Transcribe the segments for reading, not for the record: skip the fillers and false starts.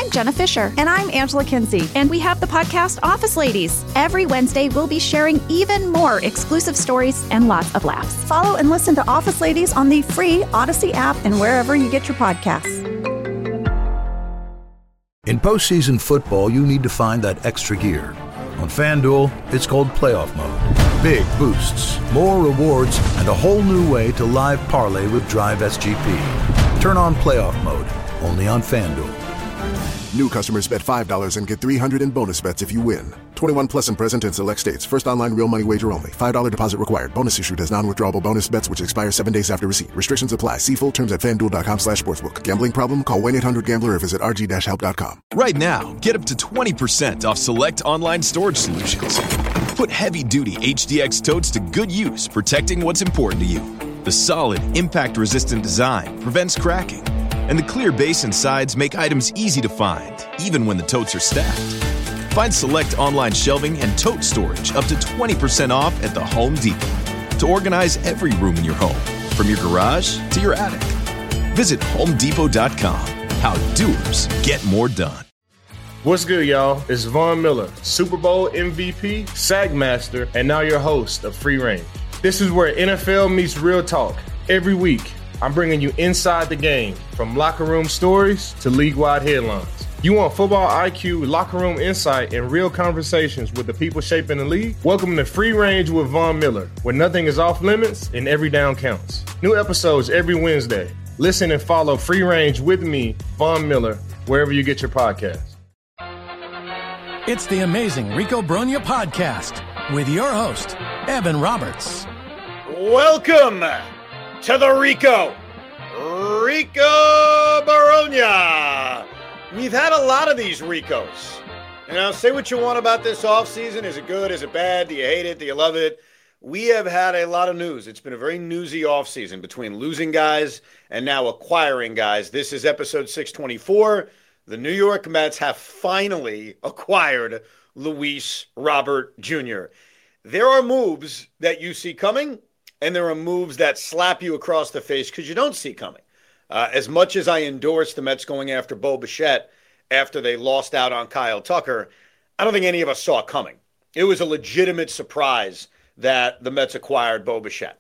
I'm Jenna Fisher. And I'm Angela Kinsey. And we have the podcast Office Ladies. Every Wednesday, we'll be sharing even more exclusive stories and lots of laughs. Follow and listen to Office Ladies on the free Odyssey app and wherever you get your podcasts. In postseason football, you need to find that extra gear. On FanDuel, it's called Playoff Mode. Big boosts, more rewards, and a whole new way to live parlay with Drive SGP. Turn on Playoff Mode, only on FanDuel. New customers bet $5 and get $300 in bonus bets if you win. 21 plus and present in select states. First online real money wager only. $5 deposit required. Bonus issued as non-withdrawable bonus bets which expire 7 days after receipt. Restrictions apply. See full terms at FanDuel.com/sportsbook. Gambling problem? Call 1-800-GAMBLER or visit rg-help.com. Right now, get up to 20% off select online storage solutions. Put heavy-duty HDX totes to good use, protecting what's important to you. The solid, impact-resistant design prevents cracking. And the clear base and sides make items easy to find, even when the totes are stacked. Find select online shelving and tote storage up to 20% off at the Home Depot to organize every room in your home, from your garage to your attic. Visit HomeDepot.com. How doers get more done. What's good, y'all? It's Von Miller, Super Bowl MVP, Sackmaster, and now your host of Free Range. This is where NFL meets real talk. Every week, I'm bringing you inside the game, from locker room stories to league-wide headlines. You want football IQ, locker room insight, and real conversations with the people shaping the league? Welcome to Free Range with Von Miller, where nothing is off limits and every down counts. New episodes every Wednesday. Listen and follow Free Range with me, Von Miller, wherever you get your podcasts. It's the Amazing Rico Brogna podcast with your host, Evan Roberts. Welcome to the Rico Brogna. We've had a lot of these Ricos. You know, say what you want about this offseason. Is it good? Is it bad? Do you hate it? Do you love it? We have had a lot of news. It's been a very newsy offseason between losing guys and now acquiring guys. This is episode 624. The New York Mets have finally acquired Luis Robert Jr. There are moves that you see coming, and there are moves that slap you across the face because you don't see coming. As much as I endorse the Mets going after Bo Bichette after they lost out on Kyle Tucker, I don't think any of us saw it coming. It was a legitimate surprise that the Mets acquired Bo Bichette.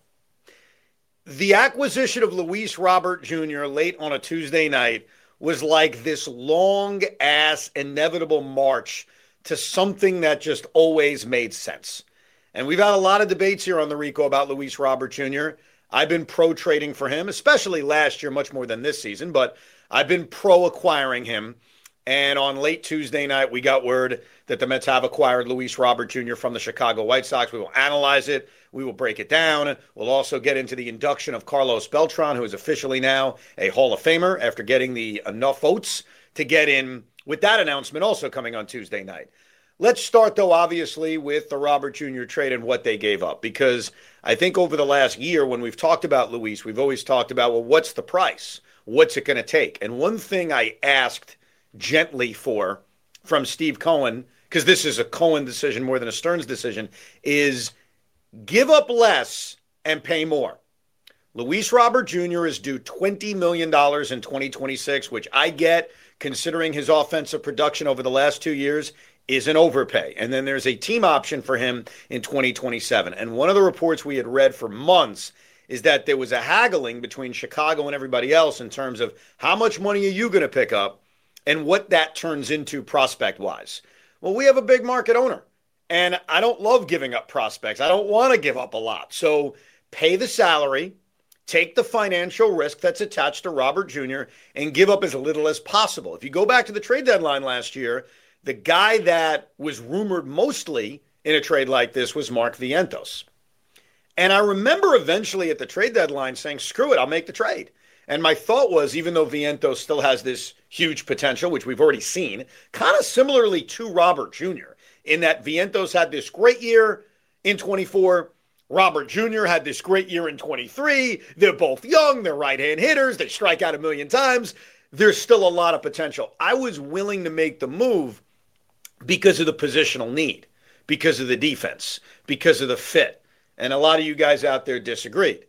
The acquisition of Luis Robert Jr. late on a Tuesday night was like this long-ass inevitable march to something that just always made sense. And we've had a lot of debates here on the Rico about Luis Robert Jr. I've been pro-trading for him, especially last year, much more than this season, but I've been pro-acquiring him. And on late Tuesday night, we got word that the Mets have acquired Luis Robert Jr. from the Chicago White Sox. We will analyze it. We will break it down. We'll also get into the induction of Carlos Beltran, who is officially now a Hall of Famer after getting the enough votes to get in with that announcement also coming on Tuesday night. Let's start, though, obviously, with the Robert Jr. trade and what they gave up, because I think over the last year when we've talked about Luis, we've always talked about, well, what's the price? What's it going to take? And one thing I asked gently from Steve Cohen, because this is a Cohen decision more than a Stearns decision, is give up less and pay more. Luis Robert Jr. is due $20 million in 2026, which I get, considering his offensive production over the last 2 years, is an overpay. And then there's a team option for him in 2027. And one of the reports we had read for months is that there was a haggling between Chicago and everybody else in terms of how much money are you going to pick up and what that turns into prospect-wise. Well, we have a big market owner, and I don't love giving up prospects. I don't want to give up a lot. So pay the salary, take the financial risk that's attached to Robert Jr., and give up as little as possible. If you go back to the trade deadline last year, the guy that was rumored mostly in a trade like this was Mark Vientos. And I remember eventually at the trade deadline saying, screw it, I'll make the trade. And my thought was, even though Vientos still has this huge potential, which we've already seen, kind of similarly to Robert Jr., in that Vientos had this great year in 24, Robert Jr. had this great year in 23. They're both young, they're right-hand hitters, they strike out a million times. There's still a lot of potential. I was willing to make the move because of the positional need, because of the defense, because of the fit. And a lot of you guys out there disagreed.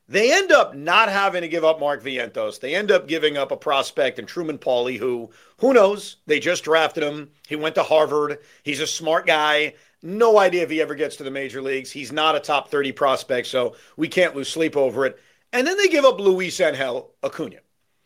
They end up not having to give up Mark Vientos. They end up giving up a prospect in Truman Pauly, who knows? They just drafted him. He went to Harvard. He's a smart guy. No idea if he ever gets to the major leagues. He's not a top 30 prospect, so we can't lose sleep over it. And then they give up Luis Angel Acuna.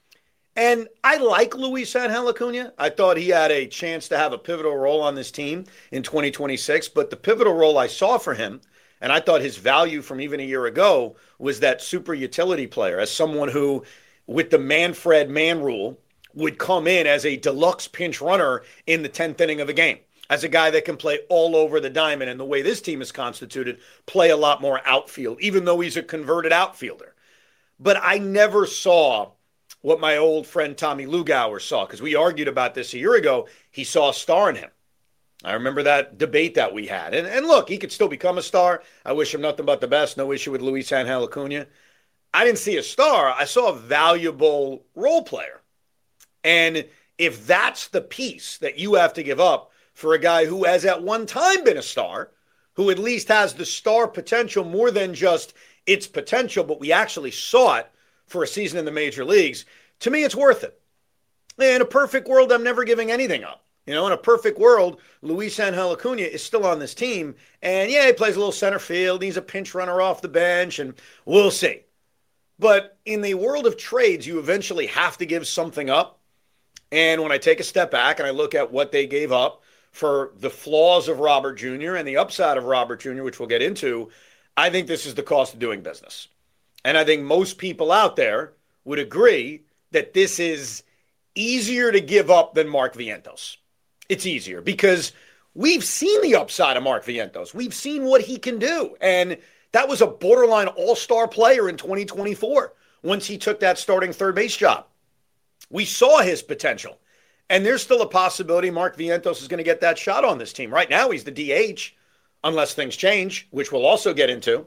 And I like Luis Angel Acuna. I thought he had a chance to have a pivotal role on this team in 2026, but the pivotal role I saw for him, and I thought his value from even a year ago, was that super utility player, as someone who, with the Manfred man rule, would come in as a deluxe pinch runner in the 10th inning of a game, as a guy that can play all over the diamond. And the way this team is constituted, play a lot more outfield, even though he's a converted outfielder. But I never saw what my old friend Tommy Lugauer saw, because we argued about this a year ago. He saw a star in him. I remember that debate that we had. And look, he could still become a star. I wish him nothing but the best. No issue with Luis Angel Acuna. I didn't see a star. I saw a valuable role player. And if that's the piece that you have to give up for a guy who has at one time been a star, who at least has the star potential more than just its potential, but we actually saw it for a season in the major leagues, to me, it's worth it. In a perfect world, I'm never giving anything up. In a perfect world, Luis Angel Acuna is still on this team. And yeah, he plays a little center field. He's a pinch runner off the bench, and we'll see. But in the world of trades, you eventually have to give something up. And when I take a step back and I look at what they gave up for the flaws of Robert Jr. and the upside of Robert Jr., which we'll get into, I think this is the cost of doing business. And I think most people out there would agree that this is easier to give up than Mark Vientos. It's easier because we've seen the upside of Mark Vientos. We've seen what he can do. And that was a borderline all-star player in 2024 once he took that starting third base job. We saw his potential. And there's still a possibility Mark Vientos is going to get that shot on this team. Right now, he's the DH, unless things change, which we'll also get into.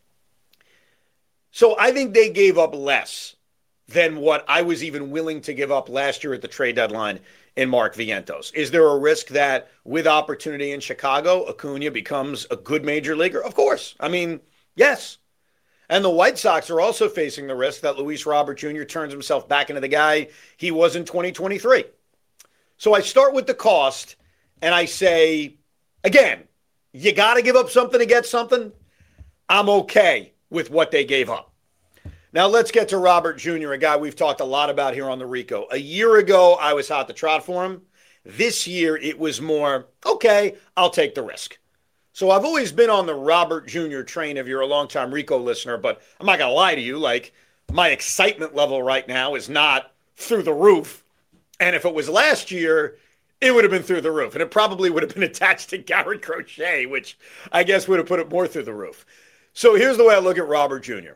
So I think they gave up less than what I was even willing to give up last year at the trade deadline in Mark Vientos. Is there a risk that with opportunity in Chicago, Acuna becomes a good major leaguer? Of course. I mean, yes. And the White Sox are also facing the risk that Luis Robert Jr. turns himself back into the guy he was in 2023. So I start with the cost and I say, again, you got to give up something to get something. I'm okay with what they gave up. Now let's get to Robert Jr., a guy we've talked a lot about here on the Rico. A year ago, I was hot to trot for him. This year, it was more, okay, I'll take the risk. So I've always been on the Robert Jr. train if you're a longtime Rico listener, but I'm not going to lie to you. Like, my excitement level right now is not through the roof. And if it was last year, it would have been through the roof. And it probably would have been attached to Garrett Crochet, which I guess would have put it more through the roof. So here's the way I look at Robert Jr.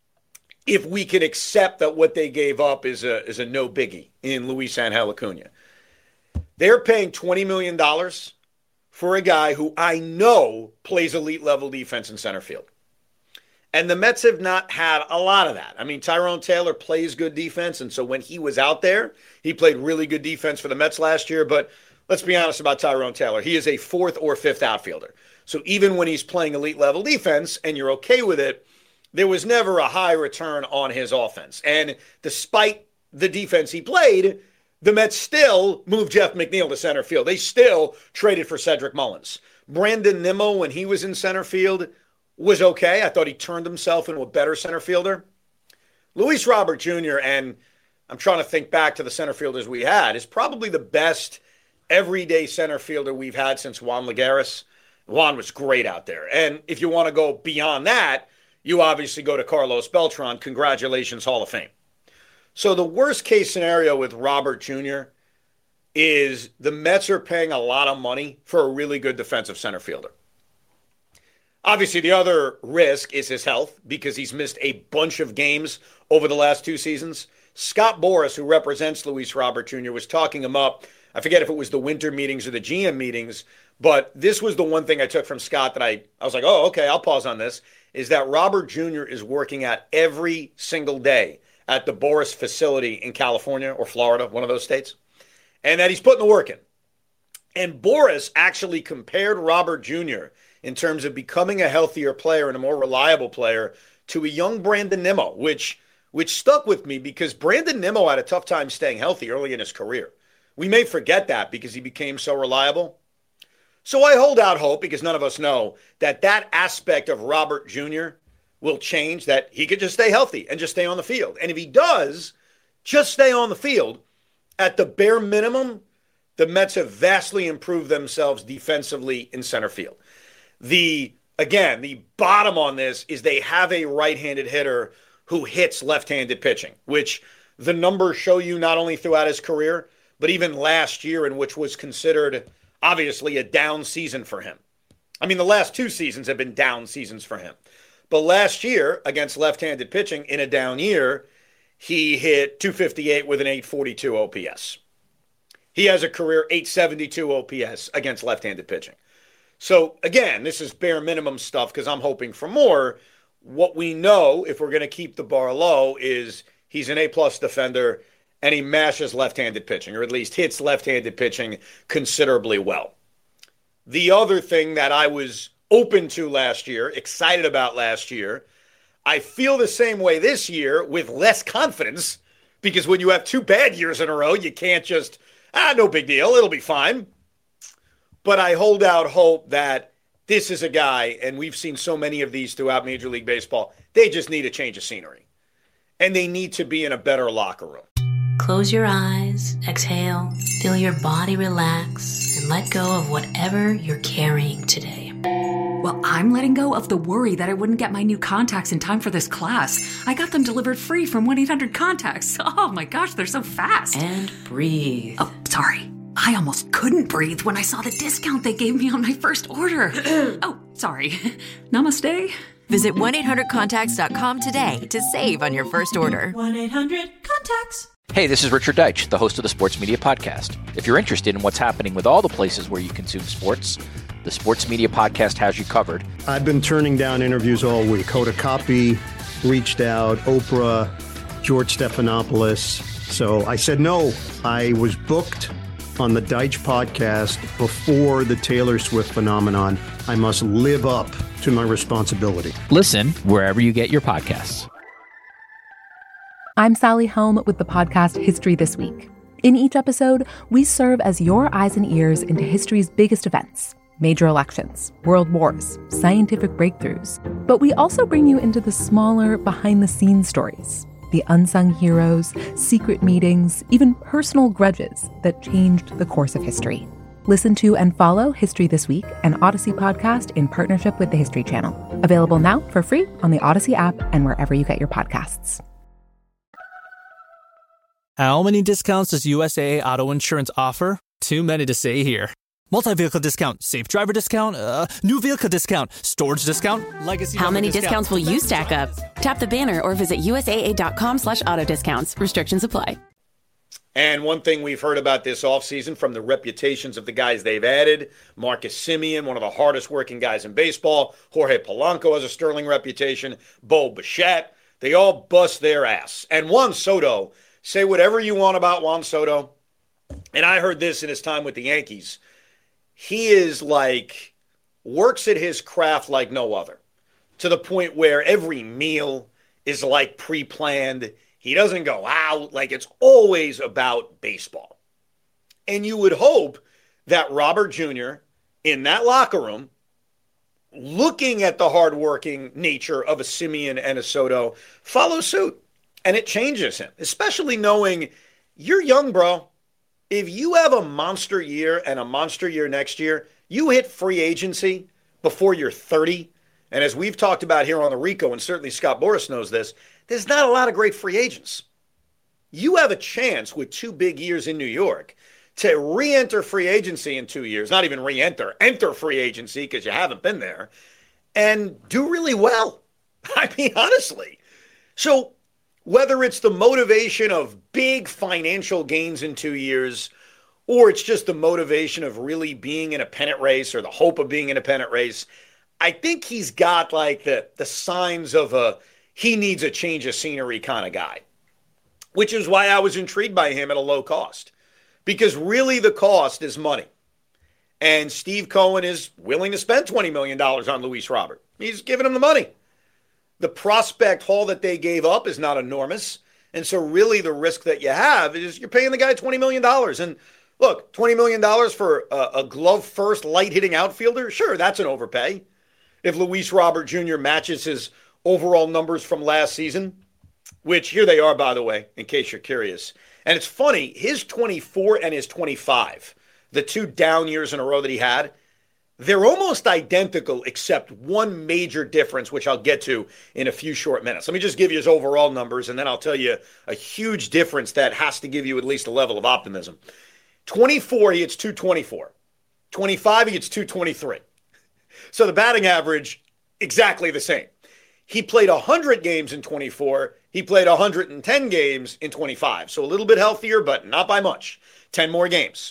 If we can accept that what they gave up is a no biggie in Luis Angel Acuna. They're paying $20 million for a guy who I know plays elite level defense in center field. And the Mets have not had a lot of that. I mean, Tyrone Taylor plays good defense, and so when he was out there, he played really good defense for the Mets last year. But let's be honest about Tyrone Taylor. He is a fourth or fifth outfielder. So even when he's playing elite level defense and you're okay with it, there was never a high return on his offense. And despite the defense he played, the Mets still moved Jeff McNeil to center field. They still traded for Cedric Mullins. Brandon Nimmo, when he was in center field, was okay. I thought he turned himself into a better center fielder. Luis Robert Jr., and I'm trying to think back to the center fielders we had, is probably the best everyday center fielder we've had since Juan Lagares. Juan was great out there. And if you want to go beyond that, you obviously go to Carlos Beltran. Congratulations, Hall of Fame. So the worst case scenario with Robert Jr. is the Mets are paying a lot of money for a really good defensive center fielder. Obviously, the other risk is his health because he's missed a bunch of games over the last two seasons. Scott Boras, who represents Luis Robert Jr., was talking him up. I forget if it was the winter meetings or the GM meetings, but this was the one thing I took from Scott that I was like, oh, okay, I'll pause on this, is that Robert Jr. is working at every single day at the Boras facility in California or Florida, one of those states, and that he's putting the work in. And Boras actually compared Robert Jr. in terms of becoming a healthier player and a more reliable player to a young Brandon Nimmo, which stuck with me because Brandon Nimmo had a tough time staying healthy early in his career. We may forget that because he became so reliable. So I hold out hope, because none of us know, that aspect of Robert Jr. will change, that he could just stay healthy and just stay on the field. And if he does just stay on the field, at the bare minimum, the Mets have vastly improved themselves defensively in center field. The bottom on this is they have a right-handed hitter who hits left-handed pitching, which the numbers show you not only throughout his career, but even last year, in which was considered obviously a down season for him. I mean, the last 2 seasons have been down seasons for him. But last year, against left-handed pitching in a down year, he hit .258 with an .842 OPS. He has a career .872 OPS against left-handed pitching. So, again, this is bare minimum stuff because I'm hoping for more. What we know, if we're going to keep the bar low, is he's an A-plus defender and he mashes left-handed pitching, or at least hits left-handed pitching considerably well. The other thing that I was open to last year, excited about last year, I feel the same way this year with less confidence, because when you have 2 bad years in a row, you can't just, no big deal, it'll be fine. But I hold out hope that this is a guy, and we've seen so many of these throughout Major League Baseball, they just need a change of scenery. And they need to be in a better locker room. Close your eyes, exhale, feel your body relax, and let go of whatever you're carrying today. Well, I'm letting go of the worry that I wouldn't get my new contacts in time for this class. I got them delivered free from 1-800-CONTACTS. Oh my gosh, they're so fast. And breathe. Oh, sorry. I almost couldn't breathe when I saw the discount they gave me on my first order. Oh, sorry. Namaste. Visit 1-800-CONTACTS.com today to save on your first order. 1-800-CONTACTS. Hey, this is Richard Deitch, the host of the Sports Media Podcast. If you're interested in what's happening with all the places where you consume sports, the Sports Media Podcast has you covered. I've been turning down interviews all week. Hoda Kotb reached out, Oprah, George Stephanopoulos. So I said no. I was booked on the Deitch Podcast before the Taylor Swift phenomenon. I must live up to my responsibility. Listen wherever you get your podcasts. I'm Sally Helm with the podcast History This Week. In each episode, we serve as your eyes and ears into history's biggest events, major elections, world wars, scientific breakthroughs. But we also bring you into the smaller, behind-the-scenes stories, the unsung heroes, secret meetings, even personal grudges that changed the course of history. Listen to and follow History This Week, an Odyssey podcast in partnership with the History Channel. Available now for free on the Odyssey app and wherever you get your podcasts. How many discounts does USAA Auto Insurance offer? Too many to say here. Multi-vehicle discount, safe driver discount, new vehicle discount, storage discount, legacy. How many discounts will you stack up? Tap the banner or visit USAA.com/auto discounts. Restrictions apply. And one thing we've heard about this offseason from the reputations of the guys they've added, Marcus Semien, one of the hardest working guys in baseball, Jorge Polanco has a sterling reputation, Bo Bichette, they all bust their ass. And Juan Soto, say whatever you want about Juan Soto, and I heard this in his time with the Yankees, he is works at his craft like no other, to the point where every meal is pre-planned. He doesn't go out, it's always about baseball. And you would hope that Robert Jr. in that locker room, looking at the hardworking nature of a Semien and a Soto, follows suit. And it changes him, especially knowing you're young, bro. If you have a monster year and a monster year next year, you hit free agency before you're 30. And as we've talked about here on the Rico, and certainly Scott Boras knows this, there's not a lot of great free agents. You have a chance with 2 big years in New York to re-enter free agency in 2 years. Not even re-enter, enter free agency because you haven't been there, and do really well. I mean, honestly. So whether it's the motivation of big financial gains in 2 years, or it's just the motivation of really being in a pennant race or the hope of being in a pennant race, I think he's got the signs of he needs a change of scenery kind of guy, which is why I was intrigued by him at a low cost, because really the cost is money. And Steve Cohen is willing to spend $20 million on Luis Robert. He's giving him the money. The prospect haul that they gave up is not enormous. And so really the risk that you have is you're paying the guy $20 million. And look, $20 million for a glove-first, light-hitting outfielder, sure, that's an overpay. If Luis Robert Jr. matches his overall numbers from last season, which here they are, by the way, in case you're curious. And it's funny, his 24 and his 25, the 2 down years in a row that he had, they're almost identical except one major difference, which I'll get to in a few short minutes. Let me just give you his overall numbers, and then I'll tell you a huge difference that has to give you at least a level of optimism. 24, he hits 224. 25, he hits 223. So the batting average, exactly the same. He played 100 games in 24. He played 110 games in 25. So a little bit healthier, but not by much. 10 more games.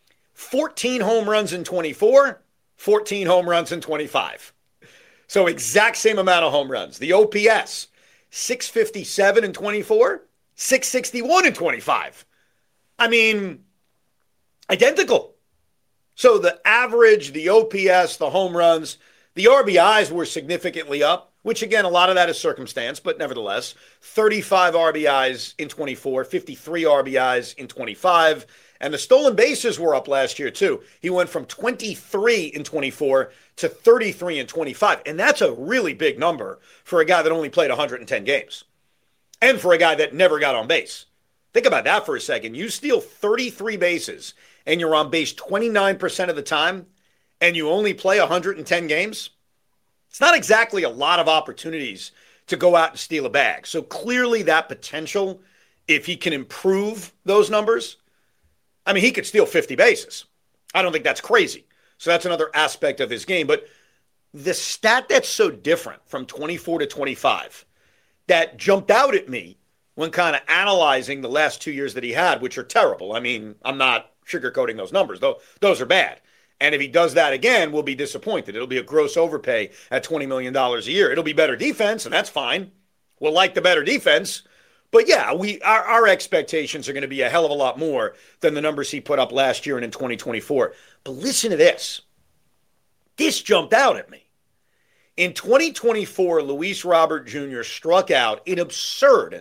14 home runs in 24. 14 home runs in 25. So exact same amount of home runs. The OPS, 657 in 24, 661 in 25. I mean, identical. So the average, the OPS, the home runs, the RBIs were significantly up, which again, a lot of that is circumstance, but nevertheless, 35 RBIs in 24, 53 RBIs in 25. And the stolen bases were up last year, too. He went from 23 in 24 to 33 in 25. And that's a really big number for a guy that only played 110 games. And for a guy that never got on base. Think about that for a second. You steal 33 bases and you're on base 29% of the time and you only play 110 games. It's not exactly a lot of opportunities to go out and steal a bag. So clearly that potential, if he can improve those numbers, I mean, he could steal 50 bases. I don't think that's crazy. So that's another aspect of his game. But the stat that's so different from 24 to 25 that jumped out at me when kind of analyzing the last 2 years that he had, which are terrible. I mean, I'm not sugarcoating those numbers, though. Those are bad. And if he does that again, we'll be disappointed. It'll be a gross overpay at $20 million a year. It'll be better defense, and that's fine. We'll like the better defense. But yeah, our expectations are going to be a hell of a lot more than the numbers he put up last year and in 2024. But listen to this. This jumped out at me. In 2024, Luis Robert Jr. struck out an absurd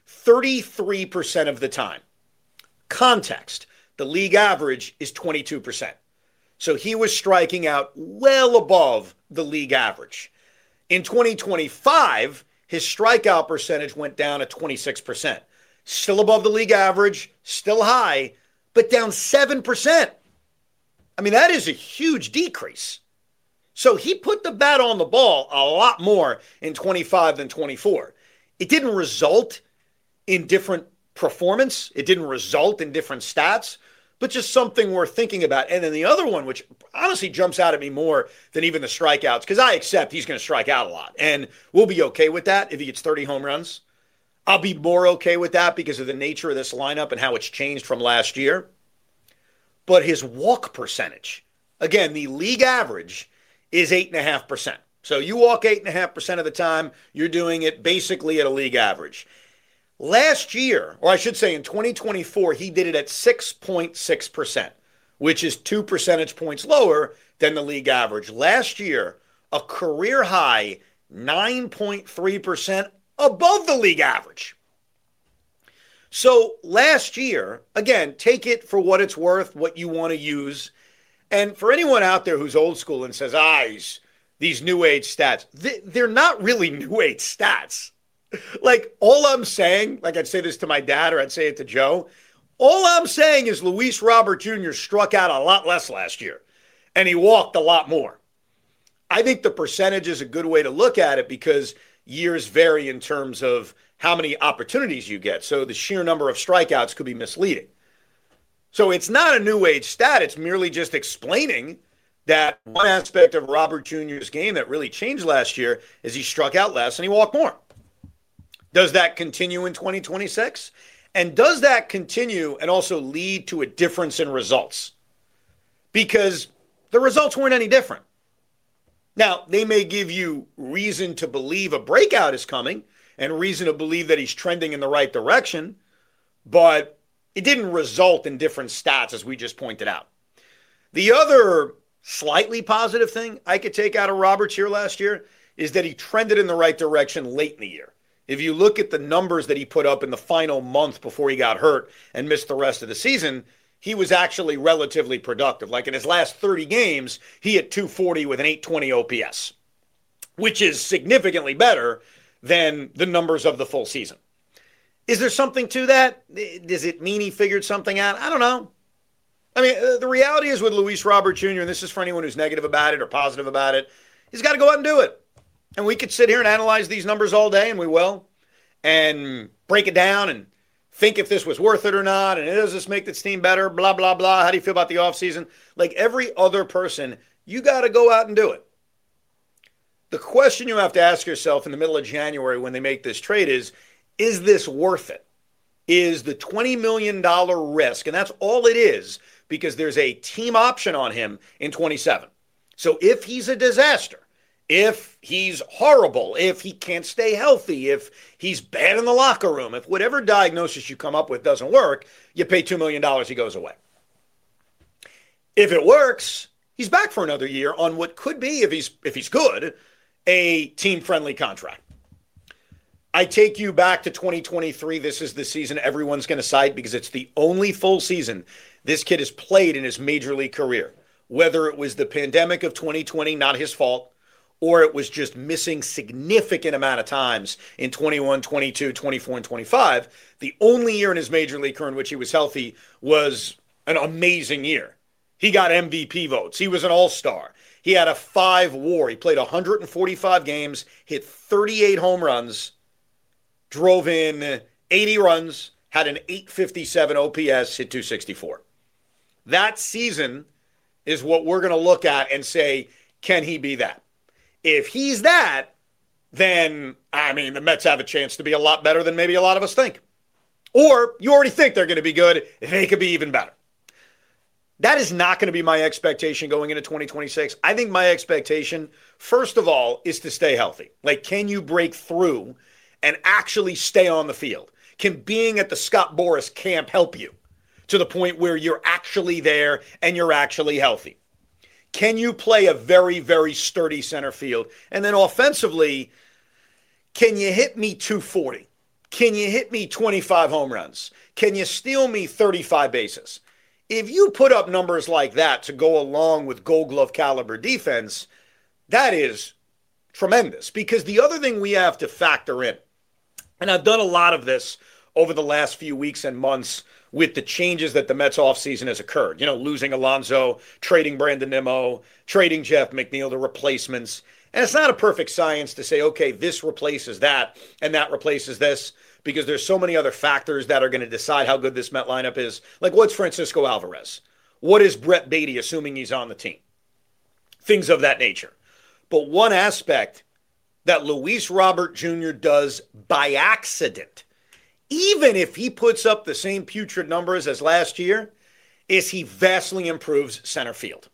33% of the time. Context, the league average is 22%. So he was striking out well above the league average. In 2025, his strikeout percentage went down to 26%. Still above the league average, still high, but down 7%. I mean, that is a huge decrease. So he put the bat on the ball a lot more in 25 than 24. It didn't result in different performance. It didn't result in different stats, but just something worth thinking about. And then the other one, which honestly jumps out at me more than even the strikeouts, because I accept he's going to strike out a lot. And we'll be okay with that if he gets 30 home runs. I'll be more okay with that because of the nature of this lineup and how it's changed from last year. But his walk percentage, again, the league average is 8.5%. So you walk 8.5% of the time, you're doing it basically at a league average. Last year, or I should say in 2024, he did it at 6.6%, which is 2 percentage points lower than the league average. Last year, a career high 9.3% above the league average. So last year, again, take it for what it's worth, what you want to use. And for anyone out there who's old school and says, these new age stats, they're not really new age stats. Like, all I'm saying, like I'd say this to my dad or I'd say it to Joe, all I'm saying is Luis Robert Jr. struck out a lot less last year, and he walked a lot more. I think the percentage is a good way to look at it because years vary in terms of how many opportunities you get. So the sheer number of strikeouts could be misleading. So it's not a new age stat. It's merely just explaining that one aspect of Robert Jr.'s game that really changed last year is he struck out less and he walked more. Does that continue in 2026? And does that continue and also lead to a difference in results? Because the results weren't any different. Now, they may give you reason to believe a breakout is coming and reason to believe that he's trending in the right direction, but it didn't result in different stats, as we just pointed out. The other slightly positive thing I could take out of Roberts here last year, is that he trended in the right direction late in the year. If you look at the numbers that he put up in the final month before he got hurt and missed the rest of the season, he was actually relatively productive. Like in his last 30 games, he hit 240 with an 820 OPS, which is significantly better than the numbers of the full season. Is there something to that? Does it mean he figured something out? I don't know. I mean, the reality is with Luis Robert Jr., and this is for anyone who's negative about it or positive about it, he's got to go out and do it. And we could sit here and analyze these numbers all day, and we will, and break it down and think if this was worth it or not, and does this make this team better, blah, blah, blah. How do you feel about the offseason? Like every other person, you got to go out and do it. The question you have to ask yourself in the middle of January when they make this trade is this worth it? Is the $20 million risk, and that's all it is, because there's a team option on him in 27. So if he's a disaster, if he's horrible, if he can't stay healthy, if he's bad in the locker room, if whatever diagnosis you come up with doesn't work, you pay $2 million, he goes away. If it works, he's back for another year on what could be, if he's good, a team-friendly contract. I take you back to 2023. This is the season everyone's going to cite because it's the only full season this kid has played in his major league career. Whether it was the pandemic of 2020, not his fault, or it was just missing significant amount of times in 21, 22, 24, and 25, the only year in his major league career in which he was healthy was an amazing year. He got MVP votes. He was an all-star. He had a 5 WAR. He played 145 games, hit 38 home runs, drove in 80 runs, had an 857 OPS, hit 264. That season is what we're going to look at and say, can he be that? If he's that, then, I mean, the Mets have a chance to be a lot better than maybe a lot of us think. Or you already think they're going to be good. They could be even better. That is not going to be my expectation going into 2026. I think my expectation, first of all, is to stay healthy. Like, can you break through and actually stay on the field? Can being at the Scott Boras camp help you to the point where you're actually there and you're actually healthy? Can you play a very, very sturdy center field? And then offensively, can you hit me 240? Can you hit me 25 home runs? Can you steal me 35 bases? If you put up numbers like that to go along with Gold Glove caliber defense, that is tremendous. Because the other thing we have to factor in, and I've done a lot of this over the last few weeks and months with the changes that the Mets offseason has occurred. You know, losing Alonso, trading Brandon Nimmo, trading Jeff McNeil, the replacements. And it's not a perfect science to say, okay, this replaces that and that replaces this, because there's so many other factors that are going to decide how good this Met lineup is. Like, what's Francisco Alvarez? What is Brett Beatty, assuming he's on the team? Things of that nature. But one aspect that Luis Robert Jr. does by accident, even if he puts up the same putrid numbers as last year, is he vastly improves center field.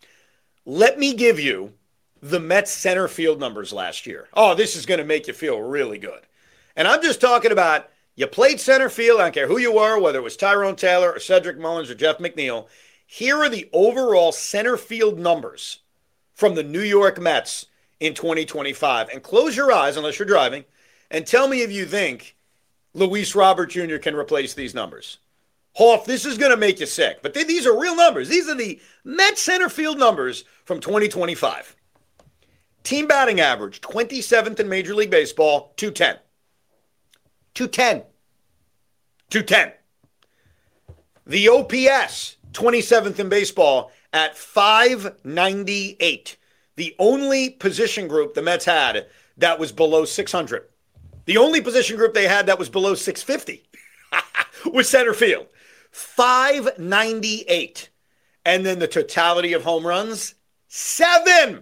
Let me give you the Mets center field numbers last year. Oh, this is going to make you feel really good. And I'm just talking about, you played center field, I don't care who you were, whether it was Tyrone Taylor or Cedric Mullins or Jeff McNeil. Here are the overall center field numbers from the New York Mets in 2025. And close your eyes, unless you're driving, and tell me if you think Luis Robert Jr. can replace these numbers. Hoff, this is going to make you sick, but these are real numbers. These are the Mets center field numbers from 2025. Team batting average, 27th in Major League Baseball, 210. 210. The OPS, 27th in baseball at 598. The only position group the Mets had that was below 600. The only position group they had that was below 650 was center field. 598. And then the totality of home runs, 7.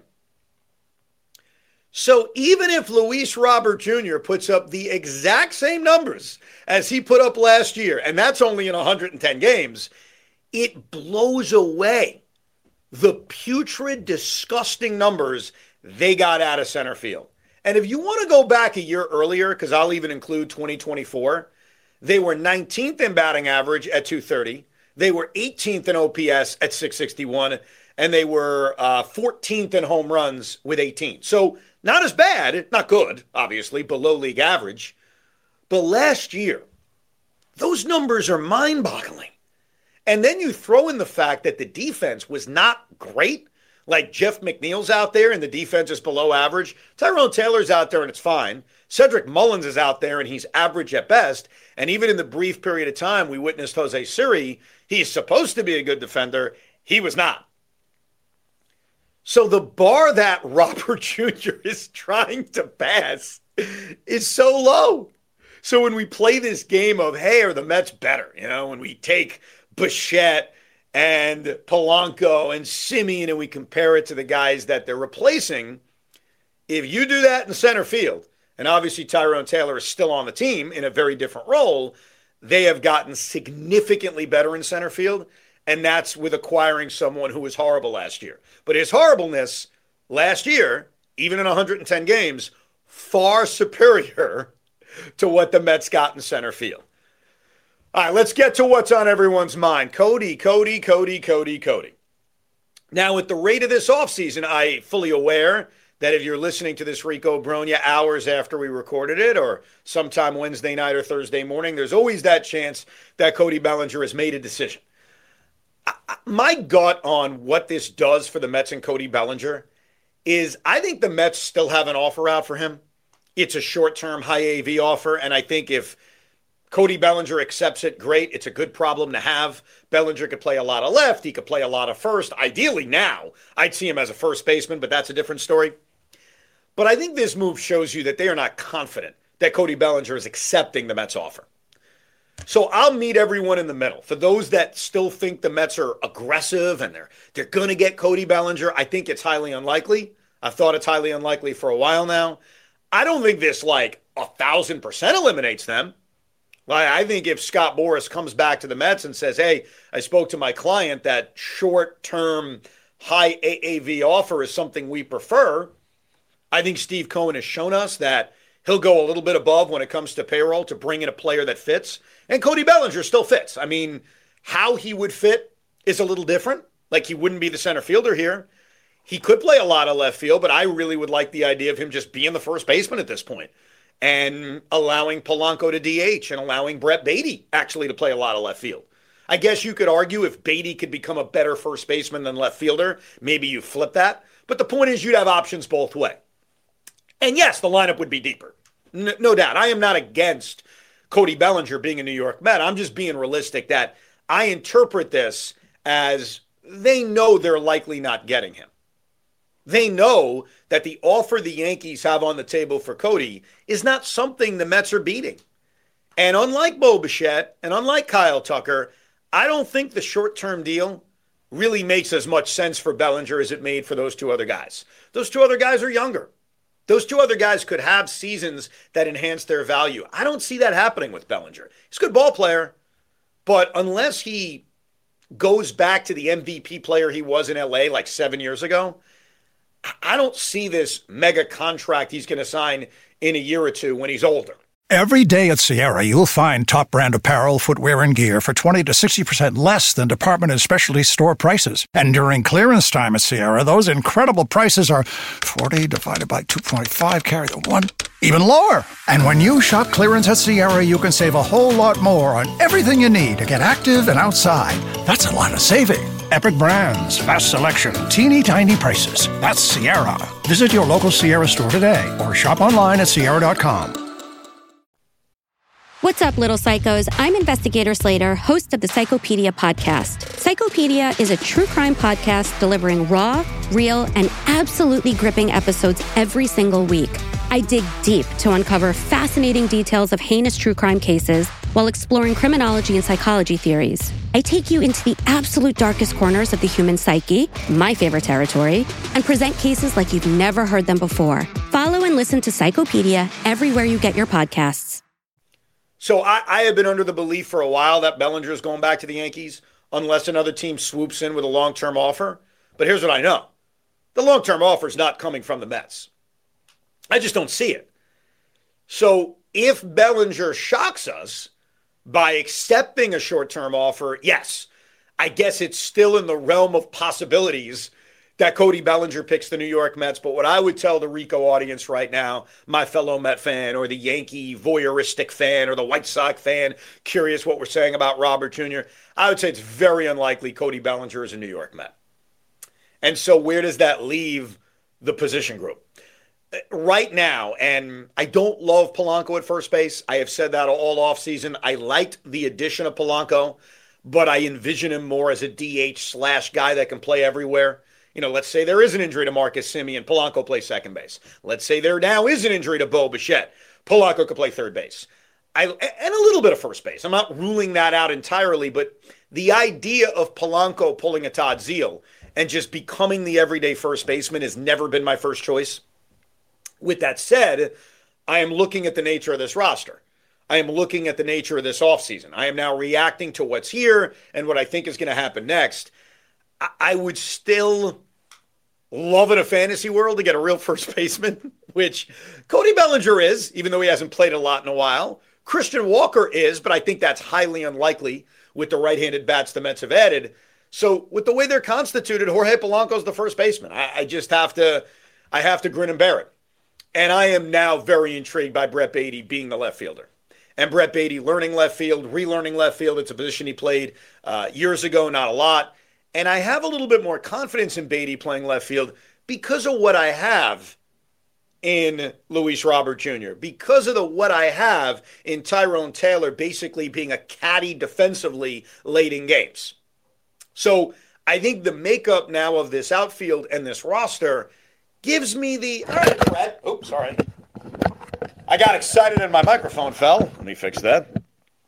So even if Luis Robert Jr. puts up the exact same numbers as he put up last year, and that's only in 110 games, it blows away the putrid, disgusting numbers they got out of center field. And if you want to go back a year earlier, because I'll even include 2024, they were 19th in batting average at 230. They were 18th in OPS at 661. And they were 14th in home runs with 18. So Not as bad, not good, obviously, below league average. But last year, those numbers are mind-boggling. And then you throw in the fact that the defense was not great. Like Jeff McNeil's out there and the defense is below average. Tyrone Taylor's out there and it's fine. Cedric Mullins is out there and he's average at best. And even in the brief period of time we witnessed Jose Siri, he's supposed to be a good defender. He was not. So the bar that Robert Jr. is trying to pass is so low. So when we play this game of, hey, are the Mets better? You know, when we take Bichette and Polanco and Simeon and we compare it to the guys that they're replacing, if you do that in center field, and obviously Tyrone Taylor is still on the team in a very different role, they have gotten significantly better in center field, and that's with acquiring someone who was horrible last year. But his horribleness last year, even in 110 games, far superior to what the Mets got in center field. All right, let's get to what's on everyone's mind. Cody. Now, at the rate of this offseason, I'm fully aware that if you're listening to this Rico Brogna hours after we recorded it or sometime Wednesday night or Thursday morning, there's always that chance that Cody Bellinger has made a decision. My gut on what this does for the Mets and Cody Bellinger is I think the Mets still have an offer out for him. It's a short-term high AV offer, and I think if Cody Bellinger accepts it, great. It's a good problem to have. Bellinger could play a lot of left. He could play a lot of first. Ideally now, I'd see him as a first baseman, but that's a different story. But I think this move shows you that they are not confident that Cody Bellinger is accepting the Mets offer. So I'll meet everyone in the middle. For those that still think the Mets are aggressive and they're going to get Cody Bellinger, I think it's highly unlikely. I've thought it's highly unlikely for a while now. I don't think this 1,000% eliminates them. I think if Scott Boras comes back to the Mets and says, hey, I spoke to my client that short-term high AAV offer is something we prefer, I think Steve Cohen has shown us that he'll go a little bit above when it comes to payroll to bring in a player that fits. And Cody Bellinger still fits. I mean, how he would fit is a little different. He wouldn't be the center fielder here. He could play a lot of left field, but I really would like the idea of him just being the first baseman at this point and allowing Polanco to DH and allowing Brett Beatty actually to play a lot of left field. I guess you could argue if Beatty could become a better first baseman than left fielder, maybe you flip that. But the point is you'd have options both way. And yes, the lineup would be deeper. No doubt. I am not against Cody Bellinger being a New York Met. I'm just being realistic that I interpret this as they know they're likely not getting him. They know that the offer the Yankees have on the table for Cody is not something the Mets are beating. And unlike Bo Bichette and unlike Kyle Tucker, I don't think the short-term deal really makes as much sense for Bellinger as it made for those two other guys. Those two other guys are younger. Those two other guys could have seasons that enhance their value. I don't see that happening with Bellinger. He's a good ball player, but unless he goes back to the MVP player he was in LA 7 years ago, I don't see this mega contract he's going to sign in a year or two when he's older. Every day at Sierra, you'll find top brand apparel, footwear, and gear for 20 to 60% less than department and specialty store prices. And during clearance time at Sierra, those incredible prices are 40 divided by 2.5, carry the 1, even lower. And when you shop clearance at Sierra, you can save a whole lot more on everything you need to get active and outside. That's a lot of saving. Epic brands, vast selection, teeny tiny prices. That's Sierra. Visit your local Sierra store today or shop online at Sierra.com. What's up, little psychos? I'm Investigator Slater, host of the Psychopedia podcast. Psychopedia is a true crime podcast delivering raw, real, and absolutely gripping episodes every single week. I dig deep to uncover fascinating details of heinous true crime cases while exploring criminology and psychology theories. I take you into the absolute darkest corners of the human psyche, my favorite territory, and present cases like you've never heard them before. Follow and listen to Psychopedia everywhere you get your podcasts. So I have been under the belief for a while that Bellinger is going back to the Yankees unless another team swoops in with a long-term offer. But here's what I know. The long-term offer is not coming from the Mets. I just don't see it. So if Bellinger shocks us by accepting a short-term offer, yes, I guess it's still in the realm of possibilities that Cody Bellinger picks the New York Mets. But what I would tell the Rico audience right now, my fellow Met fan or the Yankee voyeuristic fan or the White Sox fan, curious what we're saying about Robert Jr., I would say it's very unlikely Cody Bellinger is a New York Met. And so where does that leave the position group? Right now, and I don't love Polanco at first base. I have said that all offseason. I liked the addition of Polanco, but I envision him more as a DH / guy that can play everywhere. Let's say there is an injury to Marcus Semien, Polanco plays second base. Let's say there now is an injury to Bo Bichette, Polanco could play third base. And a little bit of first base. I'm not ruling that out entirely, but the idea of Polanco pulling a Todd Zeile and just becoming the everyday first baseman has never been my first choice. With that said, I am looking at the nature of this roster. I am looking at the nature of this offseason. I am now reacting to what's here and what I think is going to happen next. I would still love in a fantasy world to get a real first baseman, which Cody Bellinger is, even though he hasn't played a lot in a while. Christian Walker is, but I think that's highly unlikely with the right-handed bats the Mets have added. So with the way they're constituted, Jorge Polanco's the first baseman. I just have to grin and bear it. And I am now very intrigued by Brett Baty being the left fielder. And Brett Baty learning left field, relearning left field. It's a position he played years ago, not a lot. And I have a little bit more confidence in Baty playing left field because of what I have in Luis Robert Jr., because of what I have in Tyrone Taylor basically being a caddy defensively late in games. So I think the makeup now of this outfield and this roster gives me the... All right, Brett. Oops, sorry. I got excited and my microphone fell. Let me fix that.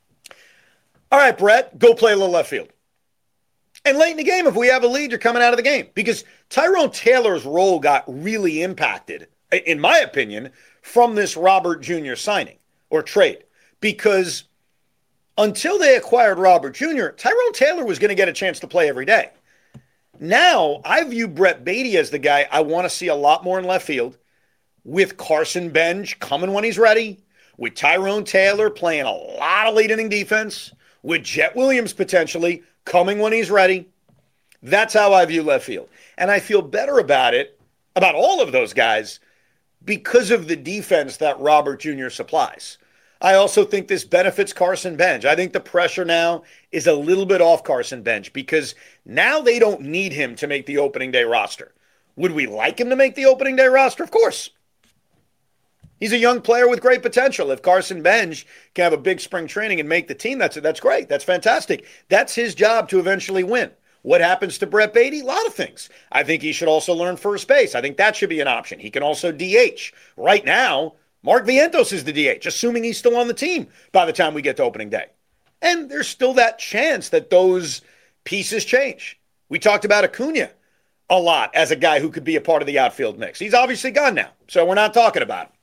All right, Brett, go play a little left field. And late in the game, if we have a lead, you're coming out of the game. Because Tyrone Taylor's role got really impacted, in my opinion, from this Robert Jr. signing or trade. Because until they acquired Robert Jr., Tyrone Taylor was going to get a chance to play every day. Now, I view Brett Baty as the guy I want to see a lot more in left field, with Carson Bench coming when he's ready, with Tyrone Taylor playing a lot of late inning defense, with Jet Williams potentially coming when he's ready. That's how I view left field. And I feel better about it, about all of those guys, because of the defense that Robert Jr. supplies. I also think this benefits Carson Bench. I think the pressure now is a little bit off Carson Bench because now they don't need him to make the opening day roster. Would we like him to make the opening day roster? Of course. He's a young player with great potential. If Carson Bench can have a big spring training and make the team, that's great. That's fantastic. That's his job to eventually win. What happens to Brett Baty? A lot of things. I think he should also learn first base. I think that should be an option. He can also DH. Right now, Mark Vientos is the DH, assuming he's still on the team by the time we get to opening day. And there's still that chance that those pieces change. We talked about Acuna a lot as a guy who could be a part of the outfield mix. He's obviously gone now, so we're not talking about him.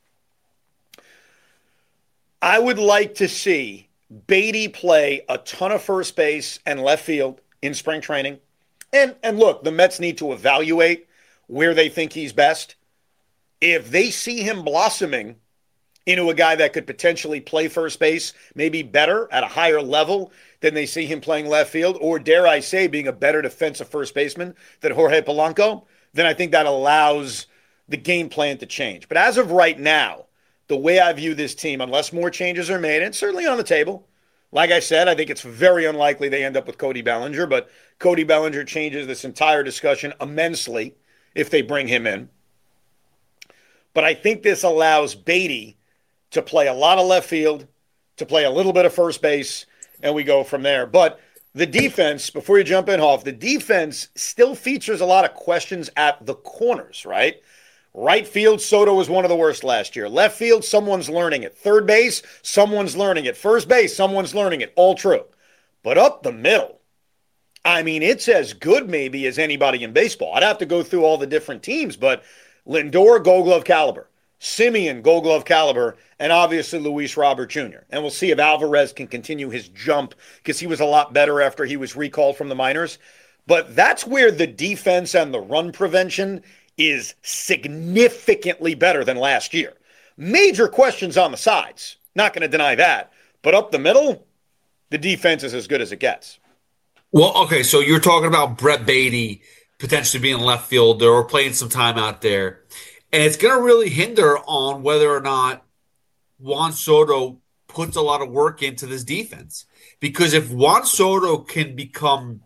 I would like to see Baty play a ton of first base and left field in spring training. And look, the Mets need to evaluate where they think he's best. If they see him blossoming into a guy that could potentially play first base, maybe better at a higher level than they see him playing left field, or dare I say being a better defensive first baseman than Jorge Polanco, then I think that allows the game plan to change. But as of right now, the way I view this team, unless more changes are made, and it's certainly on the table, like I said, I think it's very unlikely they end up with Cody Bellinger, but Cody Bellinger changes this entire discussion immensely if they bring him in. But I think this allows Baty to play a lot of left field, to play a little bit of first base, and we go from there. But the defense, before you jump in, Hoff, the defense still features a lot of questions at the corners, right? Right field, Soto was one of the worst last year. Left field, someone's learning it. Third base, someone's learning it. First base, someone's learning it. All true. But up the middle, I mean, it's as good maybe as anybody in baseball. I'd have to go through all the different teams, but Lindor, Gold Glove caliber. Semien, Gold Glove caliber, and obviously Luis Robert Jr. And we'll see if Alvarez can continue his jump because he was a lot better after he was recalled from the minors. But that's where the defense and the run prevention is significantly better than last year. Major questions on the sides. Not going to deny that. But up the middle, the defense is as good as it gets. Well, okay, so you're talking about Brett Baty potentially being left fielder or playing some time out there. And it's going to really hinder on whether or not Juan Soto puts a lot of work into this defense. Because if Juan Soto can become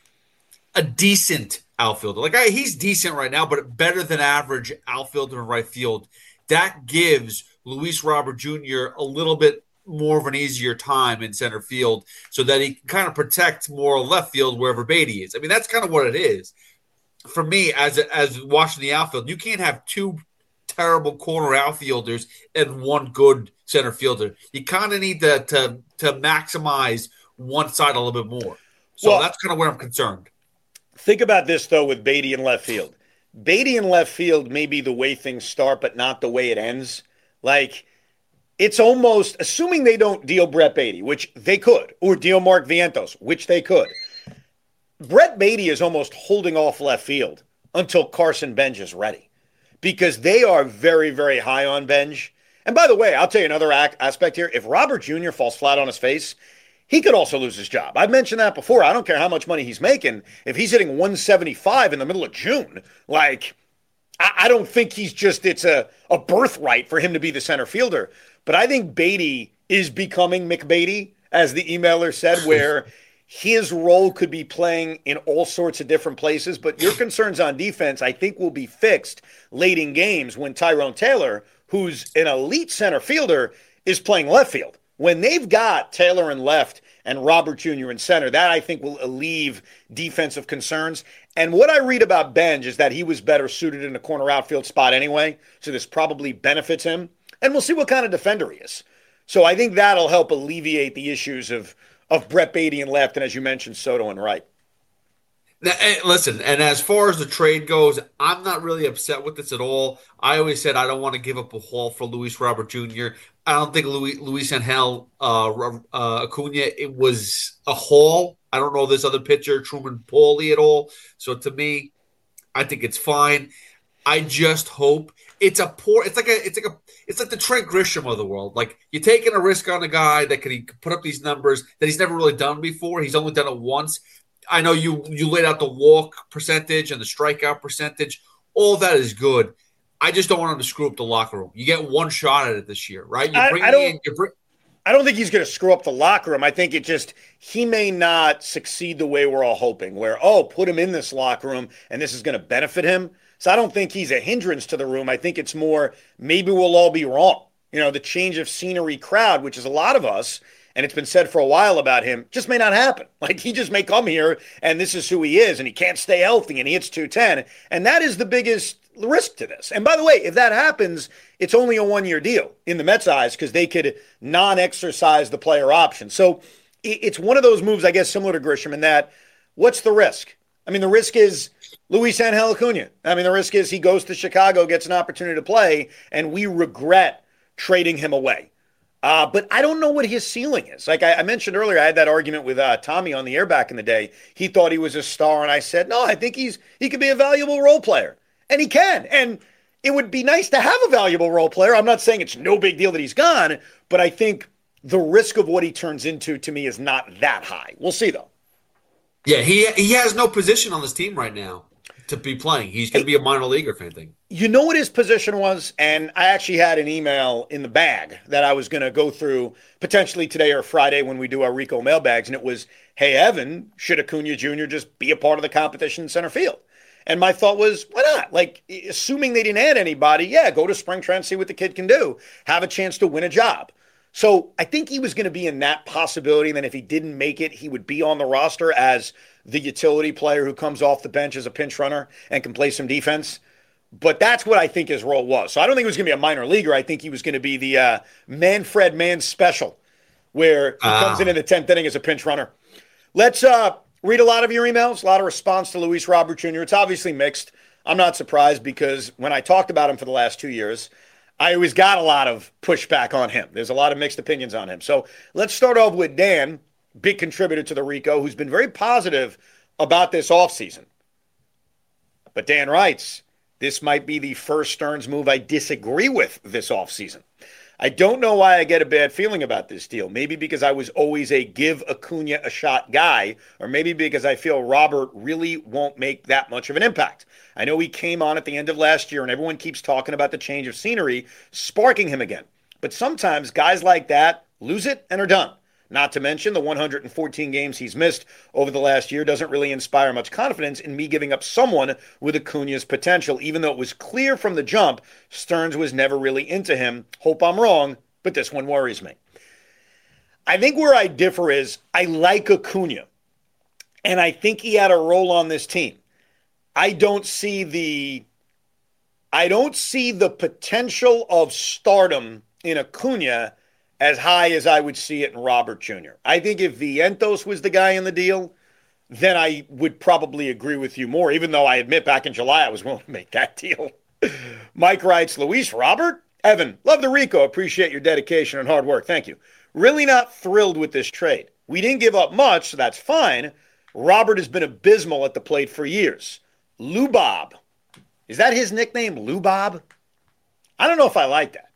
a decent outfielder, like he's decent right now, but better than average outfielder in right field, that gives Luis Robert Jr. a little bit more of an easier time in center field so that he can kind of protect more left field wherever Beatty is. I mean, that's kind of what it is. For me, as watching the outfield, you can't have two terrible corner outfielders and one good center fielder. You kind of need to maximize one side a little bit more. So that's kind of where I'm concerned. Think about this, though, with Beatty in left field. Beatty in left field may be the way things start, but not the way it ends. Like, it's almost, assuming they don't deal Brett Beatty, which they could, or deal Mark Vientos, which they could. Brett Beatty is almost holding off left field until Carson Benj is ready because they are very, very high on Benj. And by the way, I'll tell you another aspect here. If Robert Jr. falls flat on his face, he could also lose his job. I've mentioned that before. I don't care how much money he's making. If he's hitting 175 in the middle of June, like, I don't think it's a birthright for him to be the center fielder. But I think Beatty is becoming McBeatty, as the emailer said, where his role could be playing in all sorts of different places. But your concerns on defense, I think, will be fixed late in games when Tyrone Taylor, who's an elite center fielder, is playing left field. When they've got Taylor in left and Robert Jr. in center, that I think will alleviate defensive concerns. And what I read about Benj is that he was better suited in the corner outfield spot anyway, so this probably benefits him. And we'll see what kind of defender he is. So I think that'll help alleviate the issues of Brett Beatty in left and, as you mentioned, Soto in right. Now, listen, and as far as the trade goes, I'm not really upset with this at all. I always said I don't want to give up a haul for Luis Robert Jr. I don't think Luis Angel Acuna, it was a haul. I don't know this other pitcher, Truman Pauly, at all. So to me, I think it's fine. I just hope it's like the Trent Grisham of the world. Like, you're taking a risk on a guy that can put up these numbers that he's never really done before. He's only done it once. I know you laid out the walk percentage and the strikeout percentage. All that is good. I just don't want him to screw up the locker room. You get one shot at it this year, right? I don't think he's going to screw up the locker room. I think he may not succeed the way we're all hoping, where, put him in this locker room and this is going to benefit him. So I don't think he's a hindrance to the room. I think it's more, maybe we'll all be wrong. You know, the change of scenery crowd, which is a lot of us, and it's been said for a while about him, just may not happen. Like, he just may come here and this is who he is and he can't stay healthy and he hits 210. And that is the biggest risk to this. And by the way, if that happens, it's only a one-year deal in the Mets' eyes because they could non-exercise the player option. So it's one of those moves, I guess, similar to Grisham in that, what's the risk? I mean, the risk is Luis Angel Acuna. I mean, the risk is he goes to Chicago, gets an opportunity to play, and we regret trading him away. But I don't know what his ceiling is. Like I mentioned earlier, I had that argument with Tommy on the air back in the day. He thought he was a star, and I said, no, I think he could be a valuable role player. And he can. And it would be nice to have a valuable role player. I'm not saying it's no big deal that he's gone, but I think the risk of what he turns into, to me, is not that high. We'll see, though. Yeah, he has no position on this team right now to be playing. He's going to be a minor leaguer, if anything. You know what his position was? And I actually had an email in the bag that I was going to go through potentially today or Friday when we do our Rico mailbags. And it was, hey, Evan, should Acuna Jr. just be a part of the competition in center field? And my thought was, why not? Like, assuming they didn't add anybody, go to spring training, see what the kid can do, have a chance to win a job. So I think he was going to be in that possibility. And then if he didn't make it, he would be on the roster as the utility player who comes off the bench as a pinch runner and can play some defense. But that's what I think his role was. So I don't think he was going to be a minor leaguer. I think he was going to be the Manfred Mann special, where he comes in the 10th inning as a pinch runner. Let's read a lot of your emails, a lot of response to Luis Robert Jr. It's obviously mixed. I'm not surprised because when I talked about him for the last 2 years, I always got a lot of pushback on him. There's a lot of mixed opinions on him. So let's start off with Dan, big contributor to the Rico, who's been very positive about this offseason. But Dan writes, this might be the first Stearns move I disagree with this offseason. I don't know why I get a bad feeling about this deal. Maybe because I was always a give Acuna a shot guy, or maybe because I feel Robert really won't make that much of an impact. I know he came on at the end of last year, and everyone keeps talking about the change of scenery, sparking him again. But sometimes guys like that lose it and are done. Not to mention the 114 games he's missed over the last year doesn't really inspire much confidence in me giving up someone with Acuna's potential, even though it was clear from the jump Stearns was never really into him. Hope I'm wrong, but this one worries me. I think where I differ is I like Acuna, and I think he had a role on this team. I don't see the potential of stardom in Acuna as high as I would see it in Robert Jr. I think if Vientos was the guy in the deal, then I would probably agree with you more, even though I admit back in July I was willing to make that deal. Mike writes, Luis Robert? Evan, love the Rico. Appreciate your dedication and hard work. Thank you. Really not thrilled with this trade. We didn't give up much, so that's fine. Robert has been abysmal at the plate for years. Lou Bob. Is that his nickname, Lou Bob? I don't know if I like that.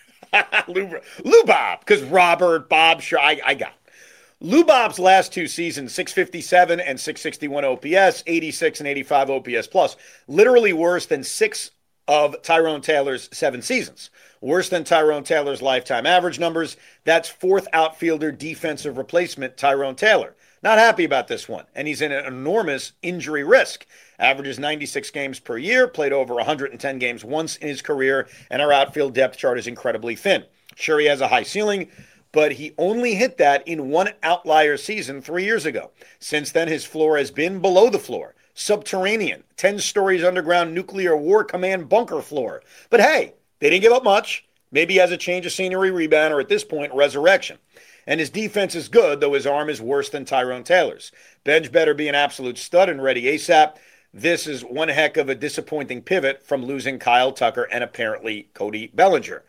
Lou Bob, because Robert, Bob, sure, I got it. Lou Bob's last two seasons, 657 and 661 OPS, 86 and 85 OPS plus, literally worse than 6 of Tyrone Taylor's 7 seasons. Worse than Tyrone Taylor's lifetime average numbers. That's fourth outfielder defensive replacement Tyrone Taylor. Not happy about this one, and he's in an enormous injury risk. Averages 96 games per year, played over 110 games once in his career, and our outfield depth chart is incredibly thin. Sure, he has a high ceiling, but he only hit that in one outlier season 3 years ago. Since then, his floor has been below the floor, subterranean, 10 stories underground nuclear war command bunker floor. But hey, they didn't give up much. Maybe he has a change of scenery rebound, or at this point, resurrection. And his defense is good, though his arm is worse than Tyrone Taylor's. Benj better be an absolute stud and ready ASAP. This is one heck of a disappointing pivot from losing Kyle Tucker and apparently Cody Bellinger.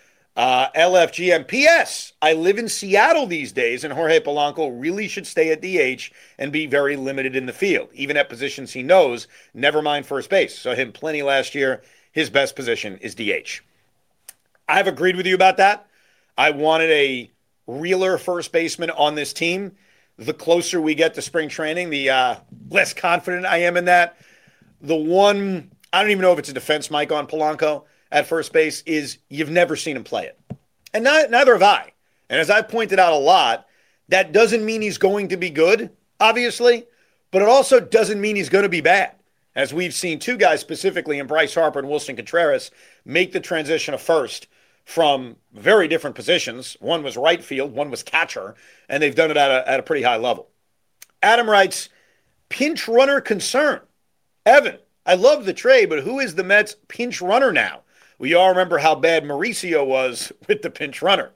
LFGM. P.S. I live in Seattle these days, and Jorge Polanco really should stay at DH and be very limited in the field, even at positions he knows, never mind first base. Saw him plenty last year. His best position is DH. I've agreed with you about that. I wanted a realer first baseman on this team. The closer we get to spring training, the less confident I am in that. The one, I don't even know if it's a defense mic on Polanco at first base, is you've never seen him play it. And neither have I. And as I've pointed out a lot, that doesn't mean he's going to be good, obviously, but it also doesn't mean he's going to be bad. As we've seen two guys specifically in Bryce Harper and Wilson Contreras make the transition to first from very different positions. One was right field, one was catcher, and they've done it at a pretty high level. Adam writes, pinch runner concern. Evan, I love the trade, but who is the Mets' pinch runner now? We all remember how bad Mauricio was with the pinch runner.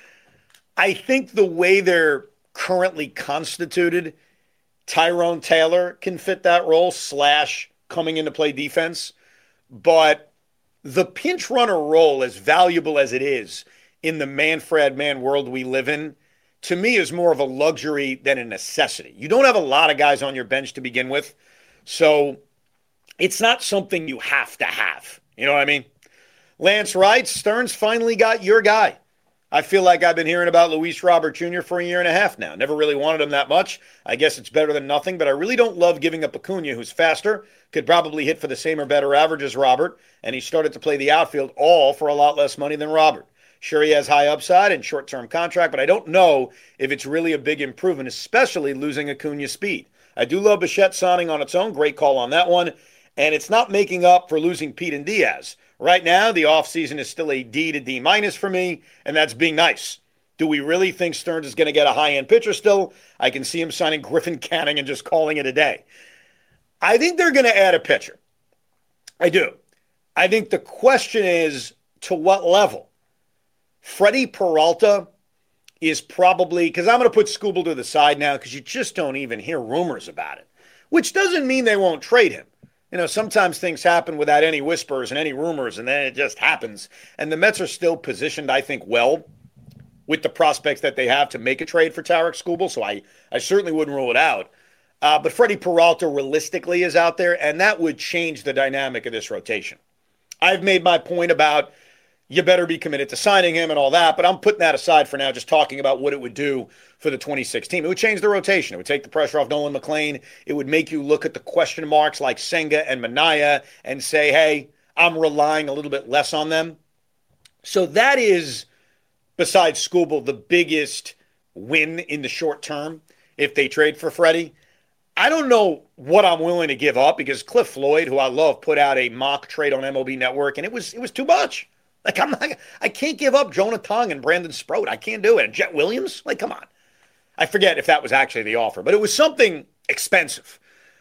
I think the way they're currently constituted, Tyrone Taylor can fit that role / coming into play defense, but the pinch runner role, as valuable as it is in the Manfred man world we live in, to me is more of a luxury than a necessity. You don't have a lot of guys on your bench to begin with, so it's not something you have to have. You know what I mean? Lance writes, Stearns finally got your guy. I feel like I've been hearing about Luis Robert Jr. for 1.5 years now. Never really wanted him that much. I guess it's better than nothing, but I really don't love giving up Acuna, who's faster, could probably hit for the same or better average as Robert, and he started to play the outfield all for a lot less money than Robert. Sure, he has high upside and short-term contract, but I don't know if it's really a big improvement, especially losing Acuna's speed. I do love Bichette signing on its own. Great call on that one. And it's not making up for losing Pete and Diaz. Right now, the offseason is still a D to D minus for me, and that's being nice. Do we really think Stearns is going to get a high-end pitcher still? I can see him signing Griffin Canning and just calling it a day. I think they're going to add a pitcher. I do. I think the question is, to what level? Freddie Peralta is probably, because I'm going to put Scooble to the side now because you just don't even hear rumors about it, which doesn't mean they won't trade him. You know, sometimes things happen without any whispers and any rumors, and then it just happens. And the Mets are still positioned, I think, well with the prospects that they have to make a trade for Tarek Skubal, so I certainly wouldn't rule it out. But Freddie Peralta realistically is out there, and that would change the dynamic of this rotation. I've made my point about you better be committed to signing him and all that. But I'm putting that aside for now, just talking about what it would do for the 26 team. It would change the rotation. It would take the pressure off Nolan McLean. It would make you look at the question marks like Senga and Minaya and say, hey, I'm relying a little bit less on them. So that is, besides Skubal, the biggest win in the short term if they trade for Freddie. I don't know what I'm willing to give up because Cliff Floyd, who I love, put out a mock trade on MLB Network, and it was too much. Like, I can't give up Jonah Tung and Brandon Sproat. I can't do it. And Jet Williams? Like, come on. I forget if that was actually the offer, but it was something expensive.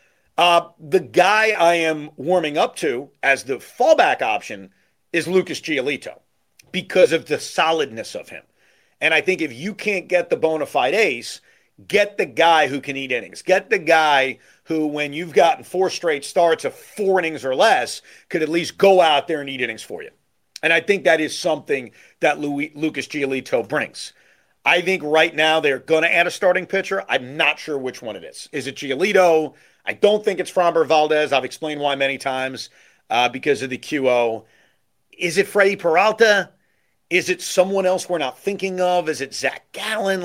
The guy I am warming up to as the fallback option is Lucas Giolito because of the solidness of him. And I think if you can't get the bona fide ace, get the guy who can eat innings. Get the guy who, when you've gotten 4 straight starts of 4 innings or less, could at least go out there and eat innings for you. And I think that is something that Lucas Giolito brings. I think right now they're going to add a starting pitcher. I'm not sure which one it is. Is it Giolito? I don't think it's Framber Valdez. I've explained why many times because of the QO. Is it Freddie Peralta? Is it someone else we're not thinking of? Is it Zach Gallen?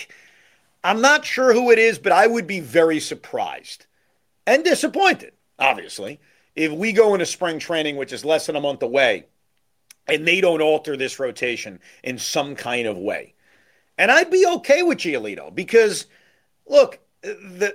I'm not sure who it is, but I would be very surprised and disappointed, obviously, if we go into spring training, which is less than a month away, and they don't alter this rotation in some kind of way. And I'd be okay with Giolito because, look, the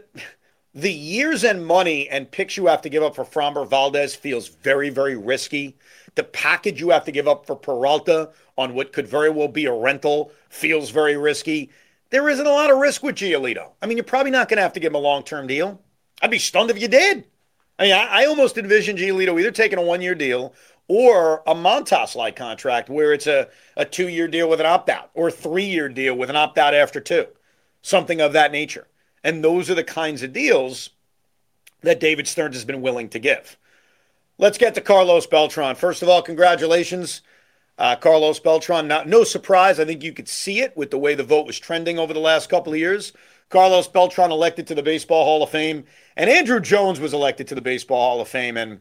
years and money and picks you have to give up for Framber Valdez feels very, very risky. The package you have to give up for Peralta on what could very well be a rental feels very risky. There isn't a lot of risk with Giolito. I mean, you're probably not going to have to give him a long-term deal. I'd be stunned if you did. I mean, I almost envision Giolito either taking a 1-year deal or a Montas-like contract where it's a 2-year deal with an opt-out or a 3-year deal with an opt-out after 2, something of that nature. And those are the kinds of deals that David Stearns has been willing to give. Let's get to Carlos Beltran. First of all, congratulations. Carlos Beltran, no surprise. I think you could see it with the way the vote was trending over the last couple of years. Carlos Beltran elected to the Baseball Hall of Fame, and Andrew Jones was elected to the Baseball Hall of Fame. And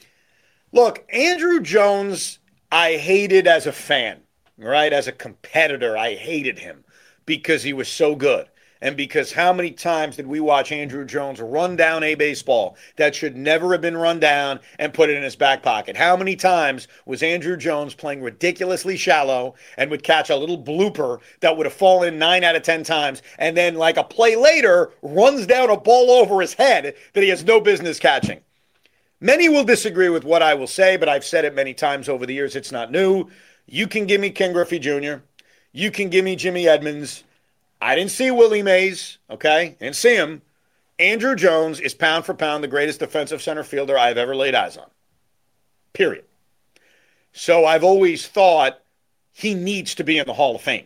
look, Andrew Jones, I hated as a fan, right? As a competitor, I hated him because he was so good. And because how many times did we watch Andrew Jones run down a baseball that should never have been run down and put it in his back pocket? How many times was Andrew Jones playing ridiculously shallow and would catch a little blooper that would have fallen 9 out of 10 times and then like a play later runs down a ball over his head that he has no business catching? Many will disagree with what I will say, but I've said it many times over the years. It's not new. You can give me Ken Griffey Jr. You can give me Jimmy Edmonds. I didn't see Willie Mays, okay? Didn't see him. Andrew Jones is pound for pound the greatest defensive center fielder I've ever laid eyes on. Period. So I've always thought he needs to be in the Hall of Fame.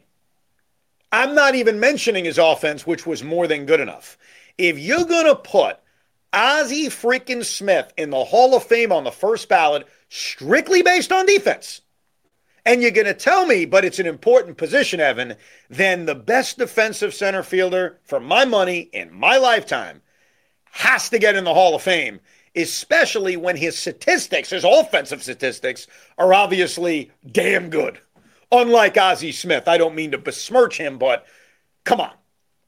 I'm not even mentioning his offense, which was more than good enough. If you're going to put Ozzie freaking Smith in the Hall of Fame on the first ballot strictly based on defense, and you're going to tell me, but it's an important position, Evan, then the best defensive center fielder for my money in my lifetime has to get in the Hall of Fame, especially when his statistics, his offensive statistics, are obviously damn good. Unlike Ozzie Smith. I don't mean to besmirch him, but come on.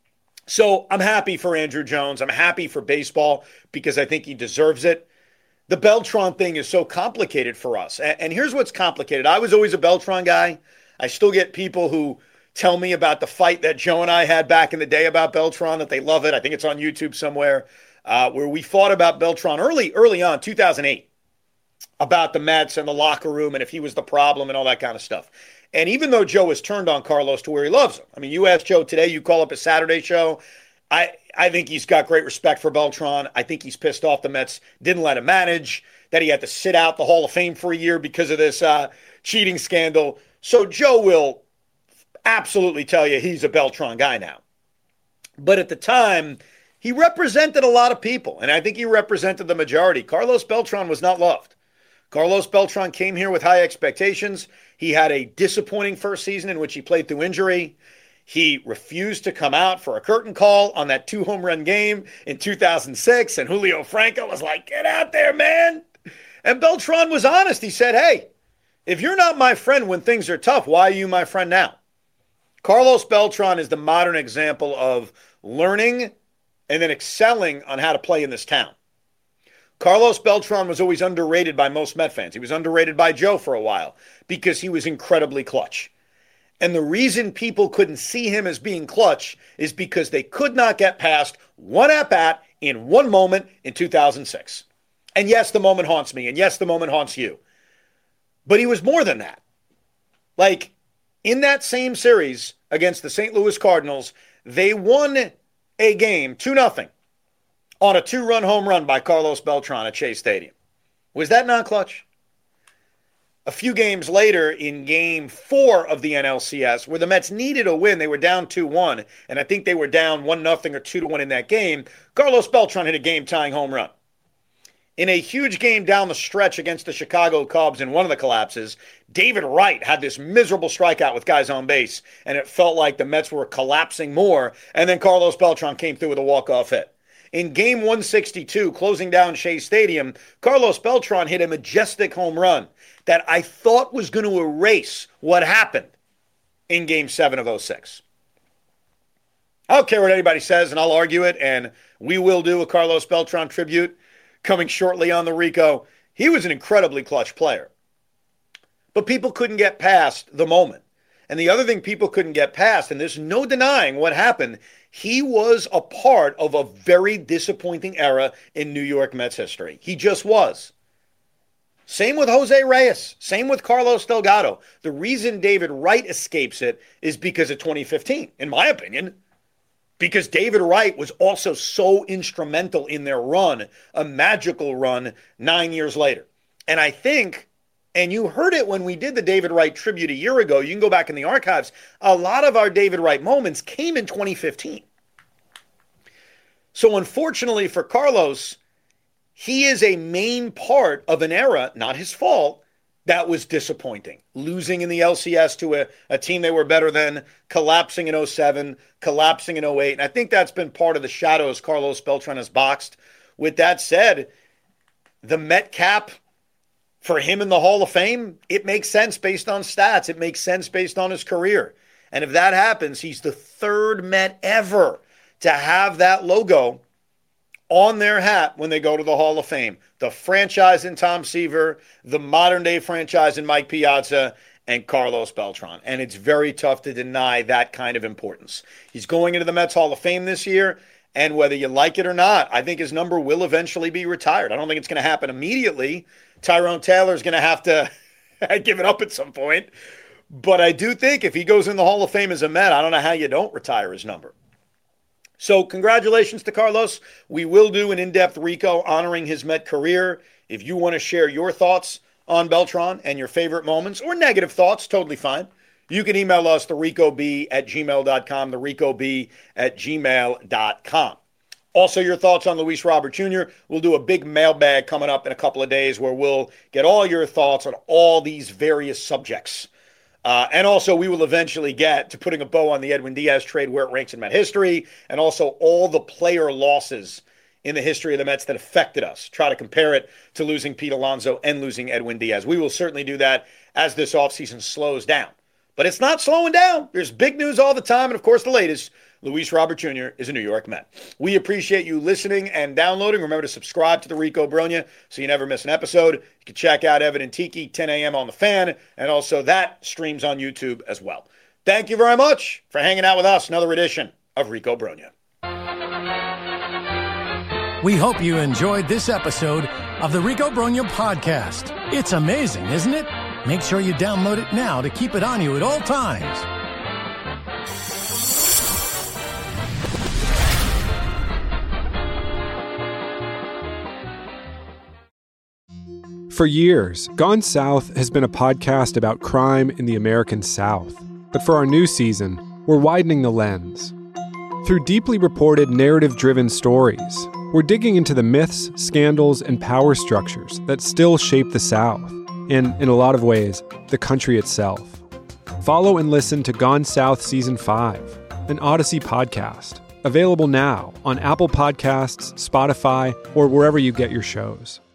So I'm happy for Andrew Jones. I'm happy for baseball because I think he deserves it. The Beltran thing is so complicated for us. And here's what's complicated. I was always a Beltran guy. I still get people who tell me about the fight that Joe and I had back in the day about Beltran, that they love it. I think it's on YouTube somewhere, where we fought about Beltran early on, 2008, about the Mets and the locker room and if he was the problem and all that kind of stuff. And even though Joe has turned on Carlos to where he loves him, I mean, you ask Joe today, you call up a Saturday show, I think he's got great respect for Beltran. I think he's pissed off the Mets didn't let him manage, that he had to sit out the Hall of Fame for a year because of this cheating scandal. So Joe will absolutely tell you he's a Beltran guy now. But at the time, he represented a lot of people, and I think he represented the majority. Carlos Beltran was not loved. Carlos Beltran came here with high expectations. He had a disappointing first season in which he played through injury. He refused to come out for a curtain call on that 2-home run game in 2006. And Julio Franco was like, get out there, man. And Beltran was honest. He said, hey, If you're not my friend when things are tough, why are you my friend now? Carlos Beltran is the modern example of learning and then excelling on how to play in this town. Carlos Beltran was always underrated by most Met fans. He was underrated by Joe for a while because he was incredibly clutch. And the reason people couldn't see him as being clutch is because they could not get past one at-bat in one moment in 2006. And yes, the moment haunts me. And yes, the moment haunts you. But he was more than that. Like, in that same series against the St. Louis Cardinals, they won a game 2-0 on a 2-run home run by Carlos Beltran at Shea Stadium. Was that not clutch? A few games later, in Game 4 of the NLCS, where the Mets needed a win, they were down 2-1, and I think they were down 1-0 or 2-1 in that game, Carlos Beltran hit a game-tying home run. In a huge game down the stretch against the Chicago Cubs in one of the collapses, David Wright had this miserable strikeout with guys on base, and it felt like the Mets were collapsing more, and then Carlos Beltran came through with a walk-off hit. In Game 162, closing down Shea Stadium, Carlos Beltran hit a majestic home run that I thought was going to erase what happened in Game 7 of 06. I don't care what anybody says, and I'll argue it, and we will do a Carlos Beltran tribute coming shortly on the Rico. He was an incredibly clutch player. But people couldn't get past the moment. And the other thing people couldn't get past, and there's no denying what happened, he was a part of a very disappointing era in New York Mets history. He just was. Same with Jose Reyes. Same with Carlos Delgado. The reason David Wright escapes it is because of 2015, in my opinion. Because David Wright was also so instrumental in their run, a magical run 9 years later. And I think, and you heard it when we did the David Wright tribute a year ago, you can go back in the archives, a lot of our David Wright moments came in 2015. So unfortunately for Carlos, he is a main part of an era, not his fault, that was disappointing. Losing in the LCS to a team they were better than, collapsing in 07, collapsing in 08. And I think that's been part of the shadows Carlos Beltran has boxed. With that said, the Met cap for him in the Hall of Fame, it makes sense based on stats. It makes sense based on his career. And if that happens, he's the third Met ever to have that logo on their hat when they go to the Hall of Fame. The franchise in Tom Seaver, the modern-day franchise in Mike Piazza, and Carlos Beltran. And it's very tough to deny that kind of importance. He's going into the Mets Hall of Fame this year, and whether you like it or not, I think his number will eventually be retired. I don't think it's going to happen immediately. Tyrone Taylor's going to have to give it up at some point. But I do think if he goes in the Hall of Fame as a Met, I don't know how you don't retire his number. So congratulations to Carlos. We will do an in-depth Rico honoring his Met career. If you want to share your thoughts on Beltran and your favorite moments or negative thoughts, totally fine. You can email us, thericob@gmail.com, thericob@gmail.com. Also, your thoughts on Luis Robert Jr. We'll do a big mailbag coming up in a couple of days where we'll get all your thoughts on all these various subjects. And also, we will eventually get to putting a bow on the Edwin Diaz trade, where it ranks in Met history, and also all the player losses in the history of the Mets that affected us. Try to compare it to losing Pete Alonso and losing Edwin Diaz. We will certainly do that as this offseason slows down. But it's not slowing down. There's big news all the time. And, of course, the latest, Luis Robert Jr. is a New York Met. We appreciate you listening and downloading. Remember to subscribe to the Rico Bronya so you never miss an episode. You can check out Evan and Tiki, 10 a.m. on The Fan, and also that streams on YouTube as well. Thank you very much for hanging out with us. Another edition of Rico Bronya. We hope you enjoyed this episode of the Rico Bronya Podcast. It's amazing, isn't it? Make sure you download it now to keep it on you at all times. For years, Gone South has been a podcast about crime in the American South. But for our new season, we're widening the lens. Through deeply reported, narrative-driven stories, we're digging into the myths, scandals, and power structures that still shape the South, and, in a lot of ways, the country itself. Follow and listen to Gone South Season 5, an Odyssey podcast, available now on Apple Podcasts, Spotify, or wherever you get your shows.